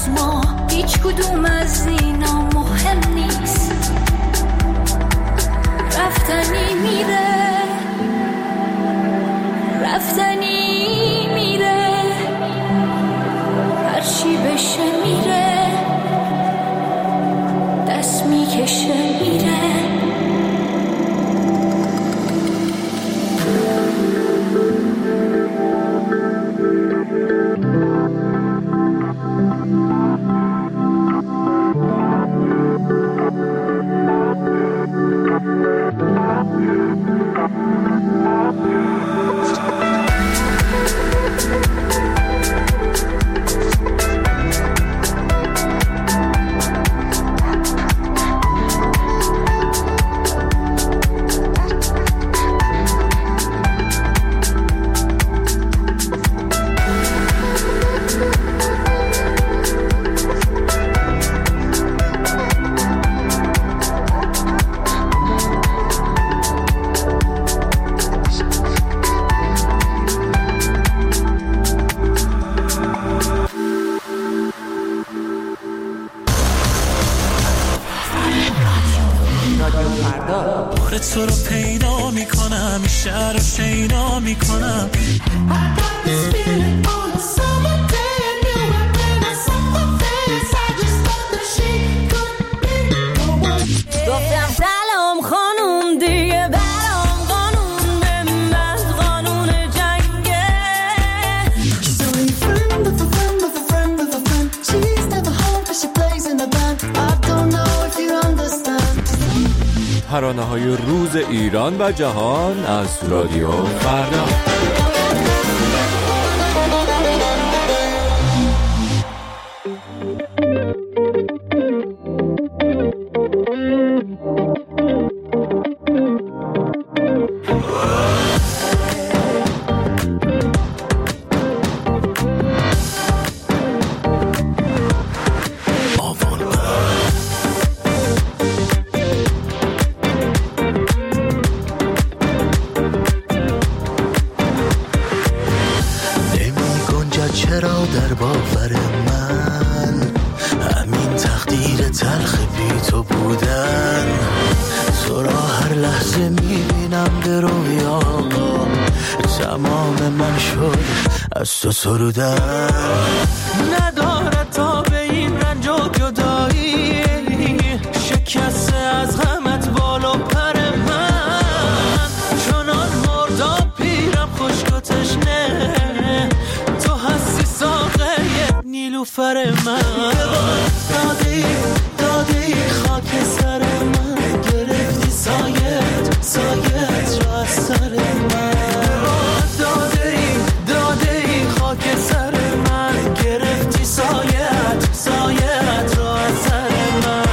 جز ما هیچ کدوم از اینا مهم نیست. رفتنی میره، رفتنی میره، هرچی بشه میره، دست میکشه میره. تو رو پیدا میکنم، شهر رو شیدا میکنم. گفتم سلام خانوم دیگه برام قانون به من قانون جنگه. She's only a friend of a friend of a friend of a friend. She's never home but she plays in a band. I don't know if you understand. ترانه‌های روز ایران و جهان از رادیو فردا. چرا در باور من همین تقدیر تلخ بی تو بودن؟ تو را هر لحظه میبینم به رویا، تمام من شد از تو سرودن. ندارد تا به این رنج و جدایی، شکسته از غمت بالا پر من. چنان مرداب پیرم خشک و تشنه، تو هستی ساقه نیلوفر من. دادی خاک سر من، گرفتی سایت را از سر من. دادی خاک سر من، گرفتی سایت را از سر من.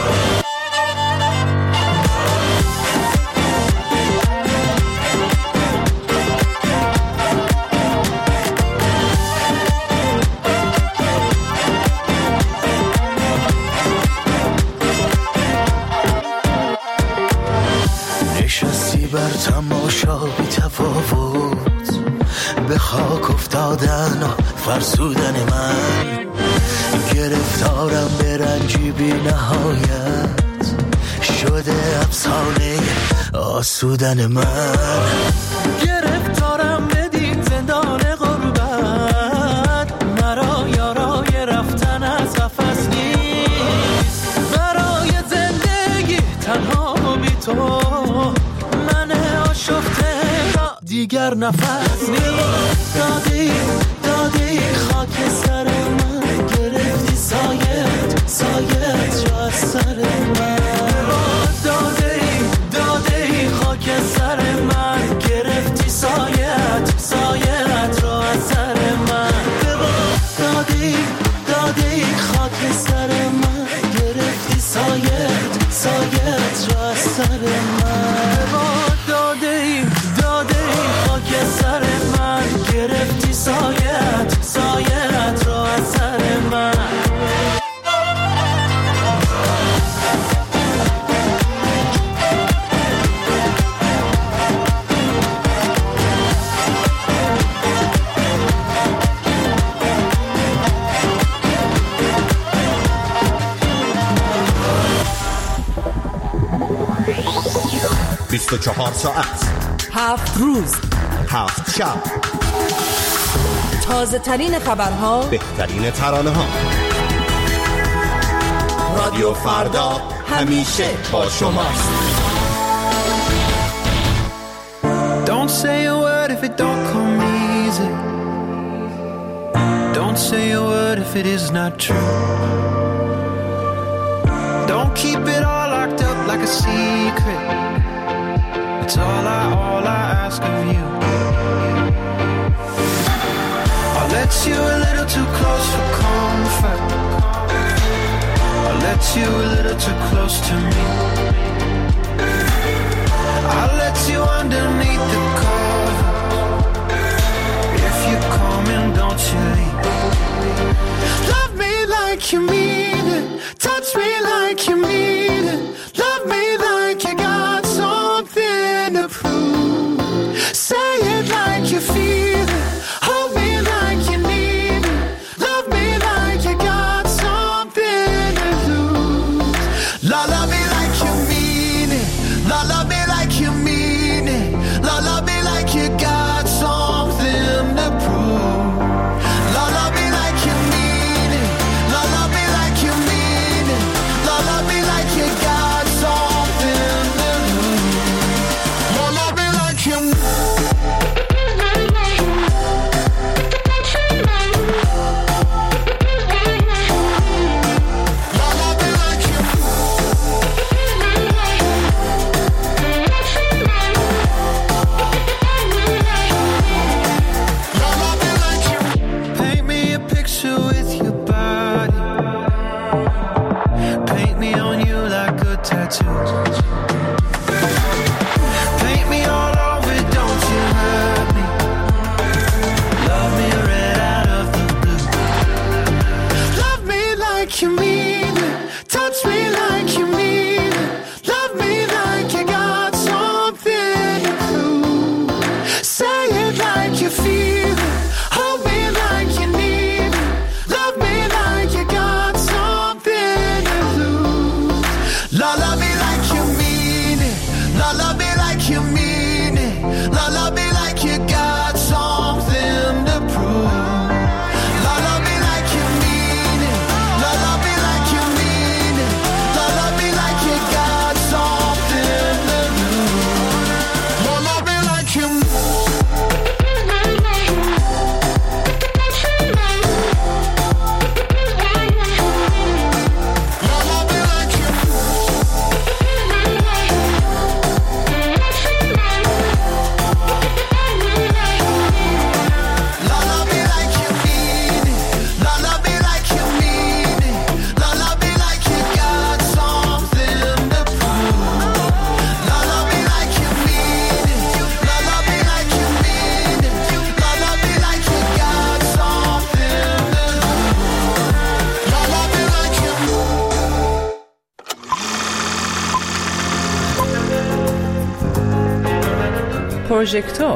نشستی بر تماشا بی تفاوت، به خاک افتادن و فرسودن من. گرفتارم به رنجی بی نهایت، شده افسانه آسودن من. گرفتارم بدین زندان غربت، مرا یارای رفتن از قفس نیست. برای زندگی تنها بی تو، من آشفته را دیگر نفس نیست. دادی خاک سر من، گرفتی سایت را از سر من. دادی خاک سر من، گرفتی سایت را از سر من. دادی خاک سر من، گرفتی سایت را از سر من. دادی خاک سر من، گرفتی سایت را از سر من. 24 ساعت 7 روز 7 شب، تازه ترین خبرها، بهترین ترانه ها. رادیو فردا همیشه با شماست. Don't say a word if it don't come easy. Don't say a word if it is not true. Don't keep it all locked up like a secret. It's all I ask of you. I'll let you a little too close for comfort. I'll let you a little too close to me. I'll let you underneath the cover. If you're coming, don't you leave. Love me like you mean it. Touch me like you mean it. Love me like you got something to prove. Say it like you feel it. Hold me like you need it. Love me like you got something to lose. Love me like you mean it. Love me like you mean it. Love me like you got something to prove. Love me like you mean it. Love me like you mean it. Love me like you got something to lose. Love me like you. Paint me a picture with your body. Paint me on you like good tattoos. Paint me all over, don't you hurt me. Love me red out of the blue. Love me like you mean it. Touch me like you mean it. Love me like you got something to prove. Say it like you feel it. Hold me like you need it. Love me like you got something to lose. Love me like you mean it. Love me like you mean it. Love me like you got something to prove. Love me like you mean it. Love me like you mean it. Love me like you got something to lose. Love me like you. پروژکتور.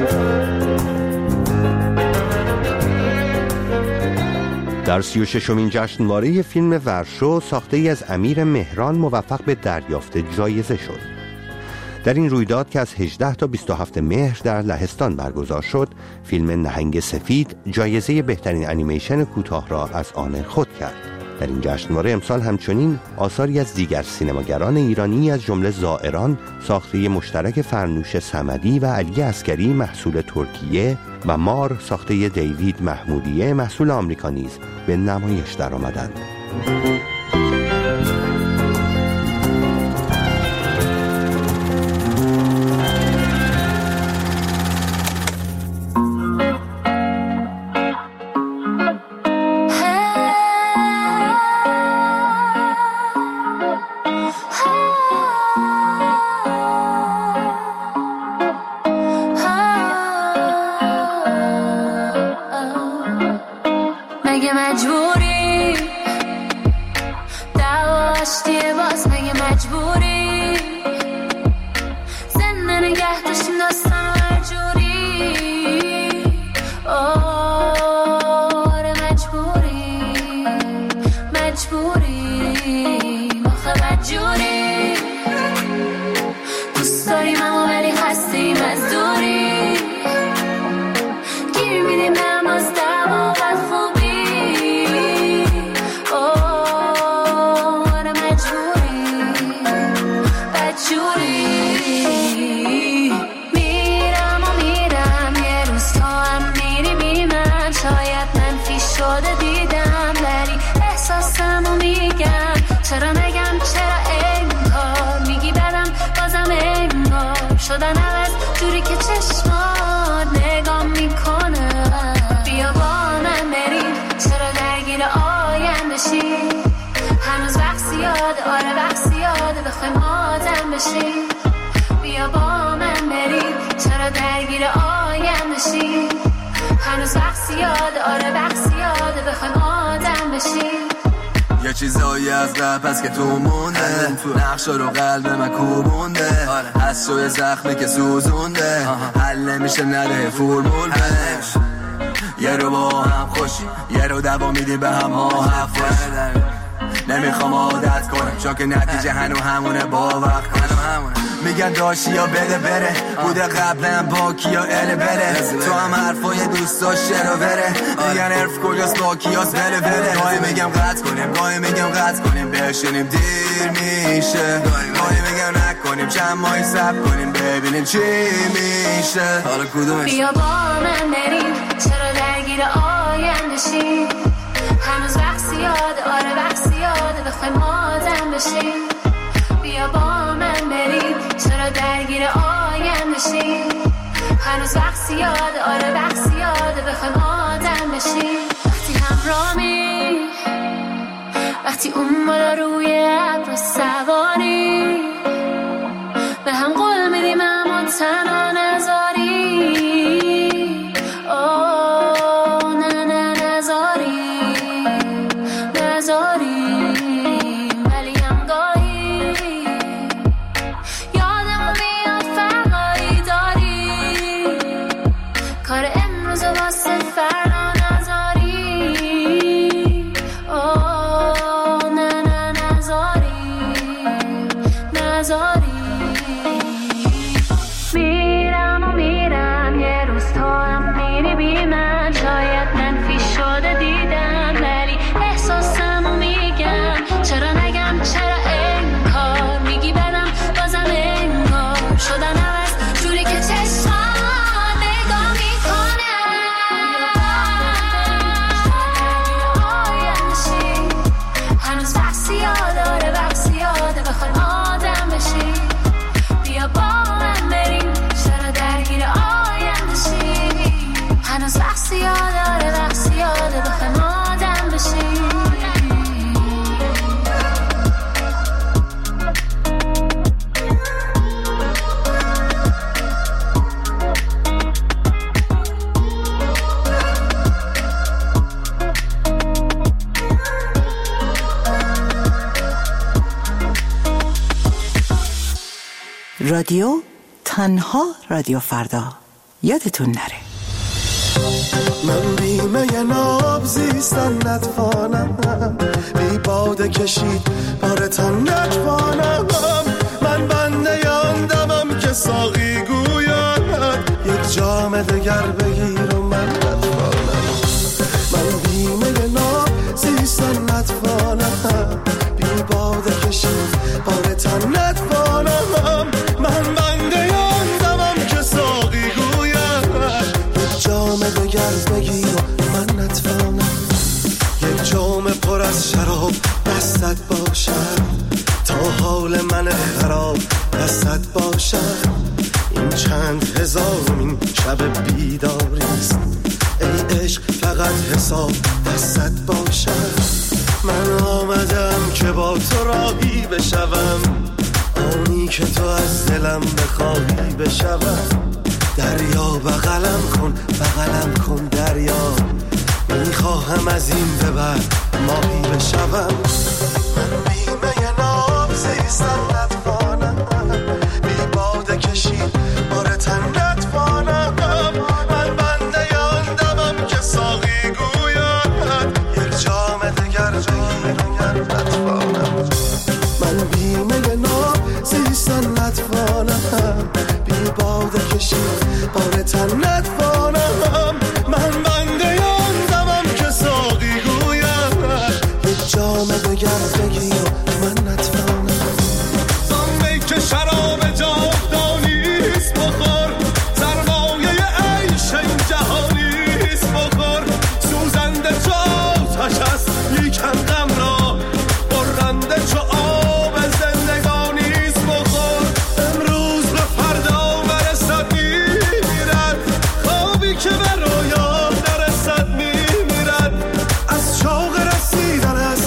در 36مین جشنواره فیلم ورشو ساخته ای از امیر مهران موفق به دریافت جایزه شد. در این رویداد که از 18 تا 27 مهر در لهستان برگزار شد، فیلم نهنگ سفید جایزه بهترین انیمیشن کوتاه را از آن خود کرد. در این جشنواره امسال همچنین آثاری از دیگر سینماگران ایرانی از جمله زائران ساخته مشترک فرنوش صمدی و علی عسکری محصول ترکیه و مار ساخته دیوید محمودیه محصول آمریکا نیز به نمایش درآمدند. آدم بشی. هنوز وقت زیاده، آره وقت زیاده بخوایم آدم بشی. بیا با من بریم، چرا درگیر آینده شی. هنوز وقت زیاده، آره وقت زیاده بخوایم آدم بشی. یه چیزایی از رپ هست که تو مونده، نقشا رو قلب من کوبونده، از شوی زخمی که سوزونده، حل نمیشه نده فرمول بده. یه رو با هم خوشی، یه رو دوا میدی به هم ها حرف خوش. نمیخوام عادت کنم چون که نتیجه هنو همونه، با وقت کنم. میگن داشتی یا بده بره، بوده قبلا با کیا اله بره. تو هم حرفای دوست داشت رو بره، میگن عرف کجاست با کیاس بله بله. گاهی میگم قطع کنیم، گاهی میگم قطع کنیم، بشینیم دیر میشه. گاهی میگم نکنیم، چند ماهی صبر کنیم ببینیم چی میشه. حالا کدومش؟ بیا با من بریم، چرا درگیر آینده شی. هنوز وقت زیاده، آره وقت زیاده بخوایم آدم بشی. بیا با من بریم، چرا درگیر آینده شی. هنوز وقت زیاده، آره وقت زیاده بخوایم آدم بشی. وقتی همرامی، وقتی اون بالا روی ابر سواری، به هم قول میدیم اما تنها نذاری. اوه نه نه نذاری، نذاری. ولی هم گاهی یادمون میاد فرقایی داری، کار امروز واسه فردا نذاری. اوه نه نه نذاری، نذاری. میرم و میرم، یه روز تو هم میری بی من. شاید منفی شده دیدم، ولی احساسمو میگم. چرا نگم، چرا انکار میگی بدم، بازم انکار شدن عوض جوری که چشمان نگاه میکنه. آینده شی، هنوز وقت زیاده، آره وقت زیاده بخوایم آدم بشی. بیا با من بریم، چرا درگیر آینده شی. هنوز وقت زیاده، آره وقت زیاده بخوایم آدم بشی. رادیو تنها رادیو فردا، یادتون نره. من بیمه ناب زیستن نتوانم، بی باده کشید بارتان نتوانم. من بنده آندمم که ساقی گوید یک جام دگر بگیر و من نتوانم. من بیمه ناب زیستن نتوانم، بی باده کشید بارتان نتوانم. من بنده آندمم که ساقی گوید یک جام دگر بگیر و من نتوانم. یک جام پر از شراب دستت باشد، تا حال من خراب دستت باشد. این چند هزارمین شب بیداریست، ای عشق فقط حساب دستت باشد. من آمدم که با تو راهی بشوم، آنی که تو از دلم بخواهی بشوم. دریا بغلم کن، بغلم کن دریا، میخواهم از این به بعد ماهی بشوم. من بیمه ناب زیستن نتوانم، بی باده کشید بارتن نتوانم. من بنده آندمم که ساقی گوید یک جام دگر بگیر نتوانم. من بیمه ناب زیستن نتوانم، بی باده کشید بارتن نتوانم. من بنده آندمم که ساقی گوید یک جام دگر بگیر من نتوانم. زنبه که شراب جاودانیست بخور، سرمایه عیش این جهانیست بخور. سوزنده چو آتش است لیکن غم را، برنده چو آب زندگانیست بخور. امروز به فردا برسد میمیرد، خوابی که به رویا نرسد میمیرد. از شوق رسیدن از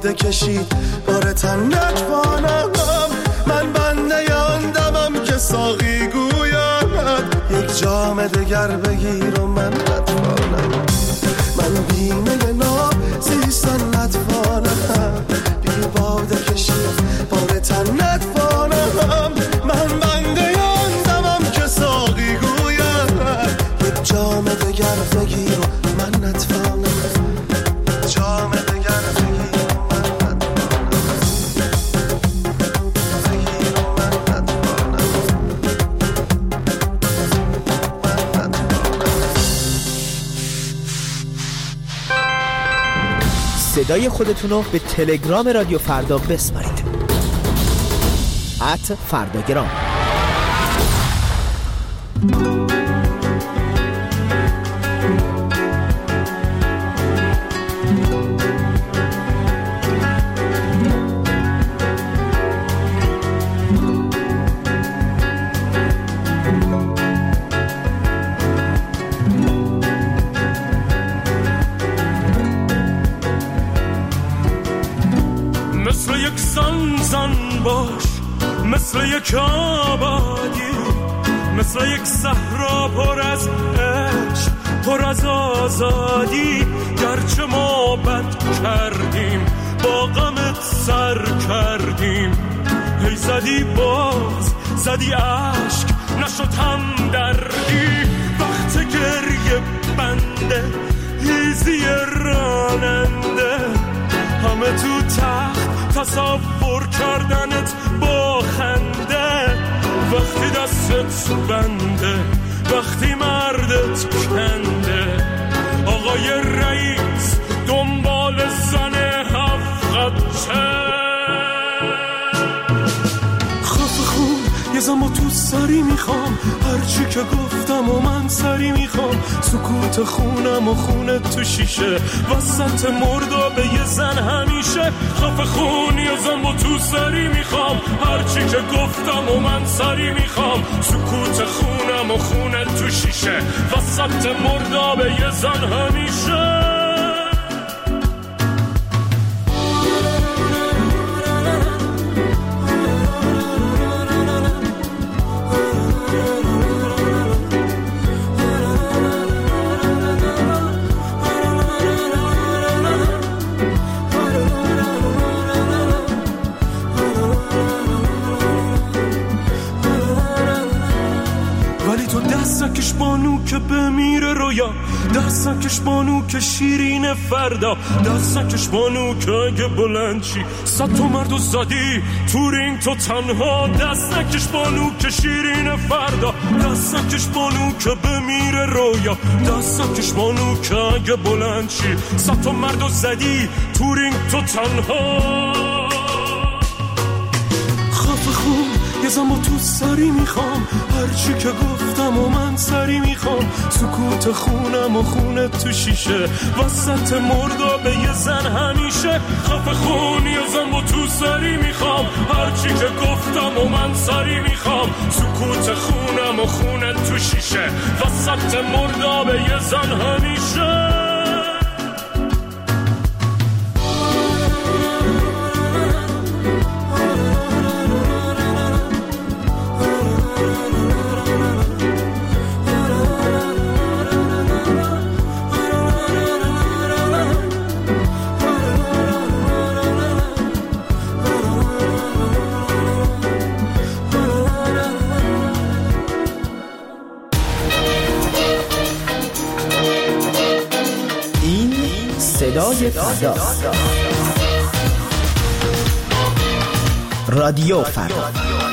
باده کشید بار تن نتوانم، من بنده آن دمم که ساقی گوید یک جام دگر بگیر و من نتوانم، من بیمه نازیستن نتوانم، بی باده کشید بار تن نتوانم، من بنده آن دمم که ساقی گوید یک جام دگر بگیر و من نتوانم، جام دگر بگیر و من نتوانم، بگیر و من نتوانم، من نتوانم. صدای خودتونو به تلگرام رادیو فردا بسپارید @فرداگرام. مثل یک زن باش، مثل یک آبادی، مثل یک صحرا پر از عشق، پر از آزادی. گرچه ما بد کردیم با غمت سر کردیم، هی زدی باز زدی عشق نشد هم دردی. وقت گریه بنده هیزی راننده، همه تو تخت تصور کردنت با خنده. وقتی دستت بنده، وقتی مردت کنده، آقای رئیس دنبال زن هفته. خفه خون یه زما تو سری میخوام، هرچی که گفتم و من سری میخوام. سکوت خونم و خونت تو شیشه، وسط مردابه یه زن همیشه. خفه خون یه زما تو سری میخوام، هرچی که گفتم و من سری میخوام. سکوت خونم و خونت تو شیشه، وسط مردابه یه زن همیشه. دستکش بانو که بمیره رویا، دستکش بانو که شیرین فردا، دستکش بانو که اگه بلند چی 100 تا مردو زدی تو رینگ تو تنها. دستکش بانو که شیرین فردا، دستکش بانو که بمیره رویا، دستکش بانو که اگه بلند چی 100 تا مردو زدی تو رینگ تو تنها. خفه خون یه زما تو سری میخوام، هرچی که گفتم و من سری میخوام. سکوت خونم و خونت تو شیشه، وسط مردابه یه زن همیشه. خفه خون یه زما تو سری میخوام، هرچی که گفتم و من سری میخوام. سکوت خونم و خونت تو شیشه، وسط مردابه یه زن همیشه. صدای فردا، رادیو فردا.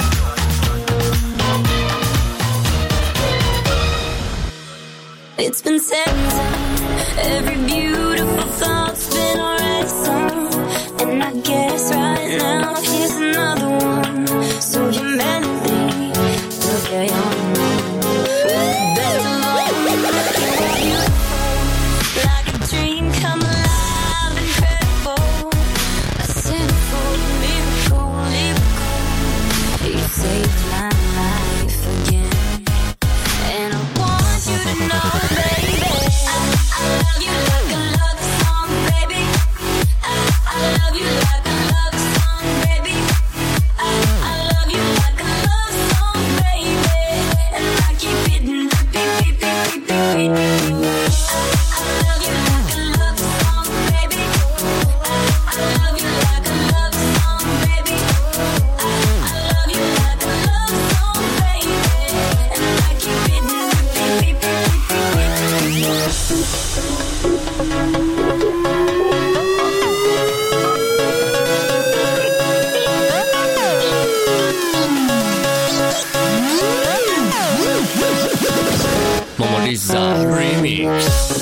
It's been said, every beautiful thought's been already sung, and I guess right now here's another one. So you melody, look at your best of all, like a dream come alive, incredible, a sinful miracle, you saved my life again, and I want you to know, baby, I love you like a love song, baby, I love you like میکس.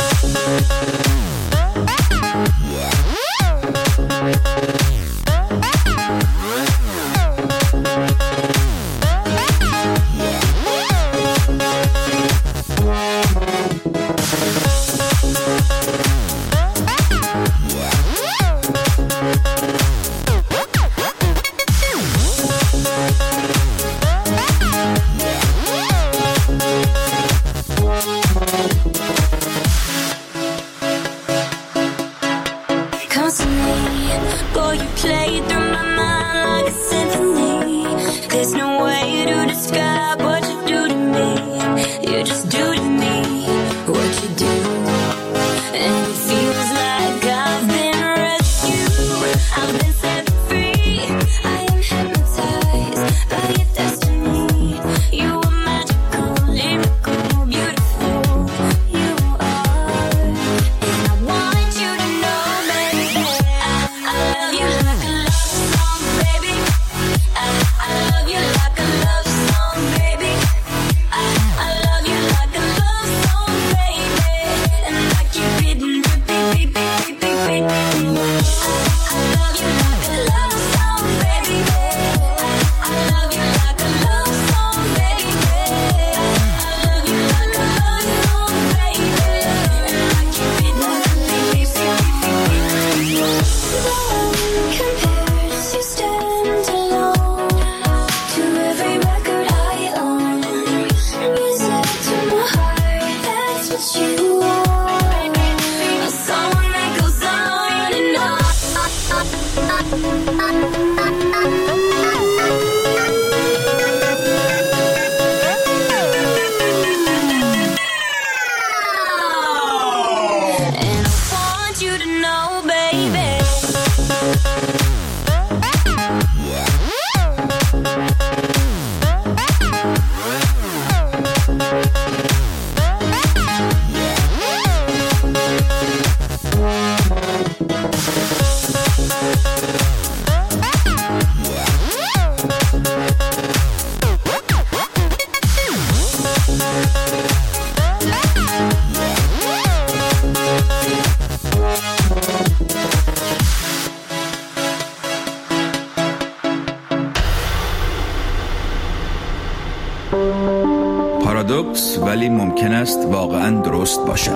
پارادوکس ولی ممکن است واقعا درست باشد.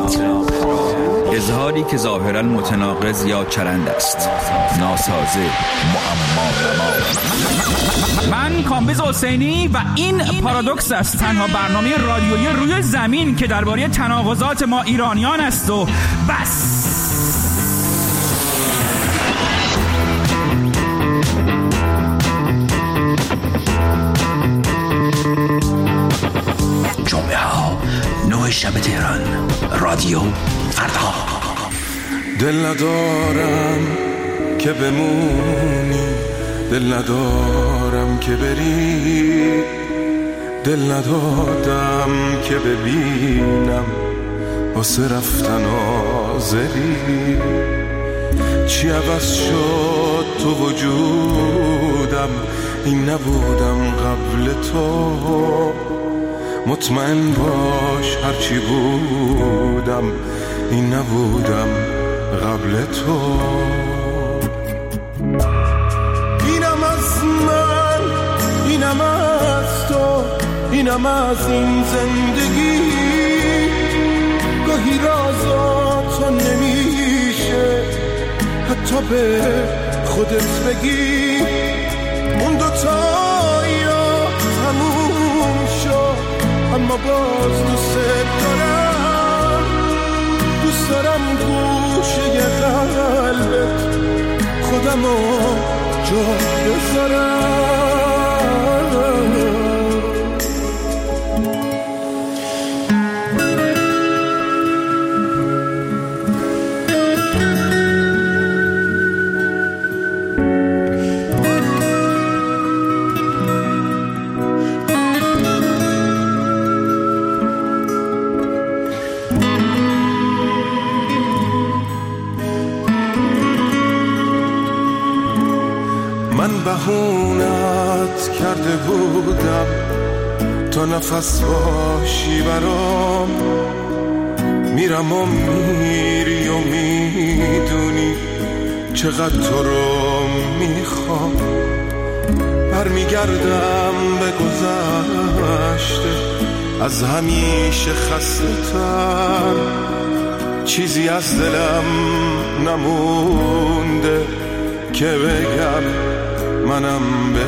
اظهاری که ظاهرا متناقض یا چرند است، ناسازه، معما. من کامبیز حسینی و این پارادوکس است، تنها برنامه رادیویی روی زمین که درباره تناقضات ما ایرانیان است و بس. جمعه ها 9 شب تهران، رادیو فردا. دل ندارم که بمونی، دل ندارم که بری، دل ندادم که ببینم واسه رفتن آزری. چی عوض شد تو وجودم، این نبودم قبل تو. مطمئن باش هرچی بودم، این نبودم قبل تو. اینم از من، اینم از تو، اینم از این زندگی. گاهی رازاتو نمیشه حتی به خودت بگی. اون دوتایا تموم شد اما باز دوست دارم، دوست دارم گوشه قلبت خودمو جا بذارم. بهونت کرده بودم تا نفس باشی برام، میرم و میری و میدونی چقدر تو رو میخوام. برمیگردم به گذشته از همیشه خسته تر، چیزی از دلم نمونده که بگم منم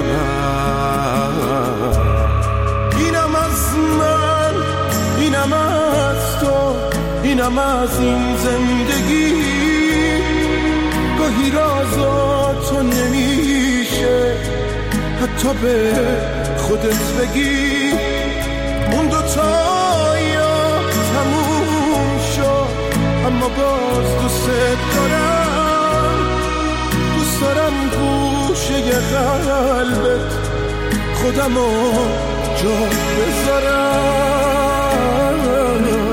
ببر. اینم از من، اینم از تو، اینم از این زندگی. گاهی رازا تو نمیشه حتی به خودت بگی. اون دوتا یا تموم شد اما باز دوست دارم. دوست دارم گوشه قلبت خودمو جا بذارم.